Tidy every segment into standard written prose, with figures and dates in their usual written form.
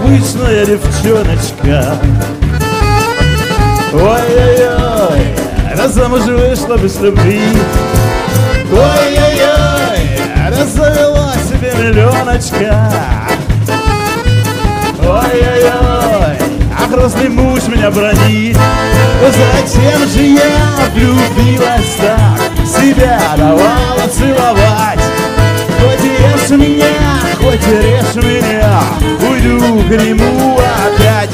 обычная девчоночка. Ой-ой-ой, раз замуж вышла без любви. Ой-ой-ой, раз завела себе миллионочка. Ой-ой-ой, а грустный муж меня бронит. Зачем же я влюбилась так, себя давала целовать? Хоть режь меня, хоть режь меня, уйду к нему опять.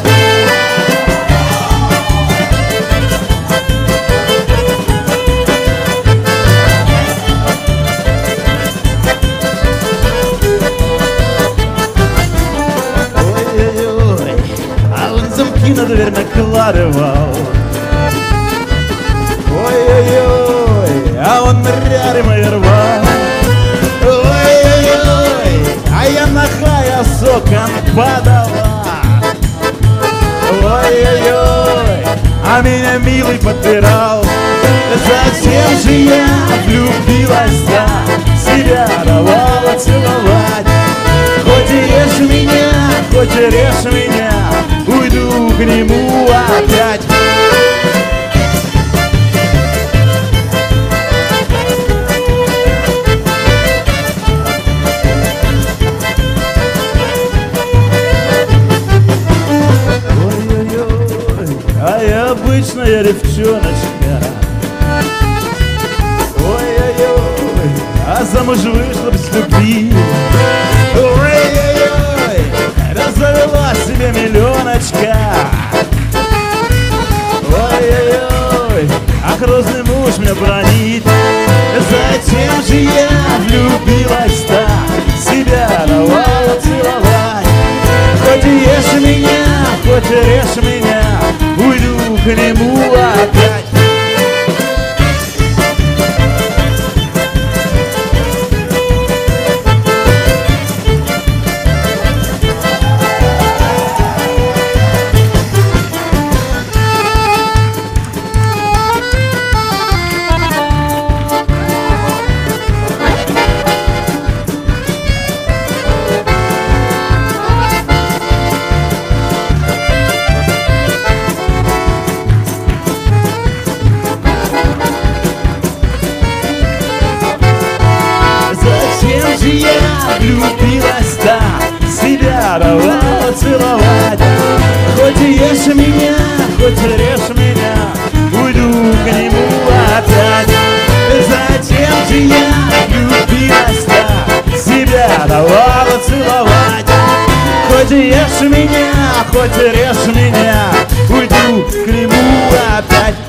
Ой-ой-ой, а он замки на дверь накладывал. Ой-ой-ой, а он мряри мои рвал. Ой-ой-ой, а я нахая с окон падала. Ой-ой-ой, а меня милый подпирал. Зачем же я влюбилась так, себя давала целовать? Хоть и режь меня, хоть и режь меня, уйду к нему опять. А я обычная девчоночка. Ой-ой-ой, а замуж вышла без любви. Ой-ой-ой, разовела себе миллионочка. Ой-ой-ой, а грозный муж меня бронит. Зачем же я влюбилась так, себя давала целовать? Хоть и ешь меня, хоть и режь меня, уйду к нему опять. Влюбилась так, себя давала целовать. Хоть и ешь меня, хоть и режь меня, уйду к нему опять. Зачем же я влюбилась так, себя давала целовать? Хоть и ешь меня, хоть и режь меня, уйду к нему опять.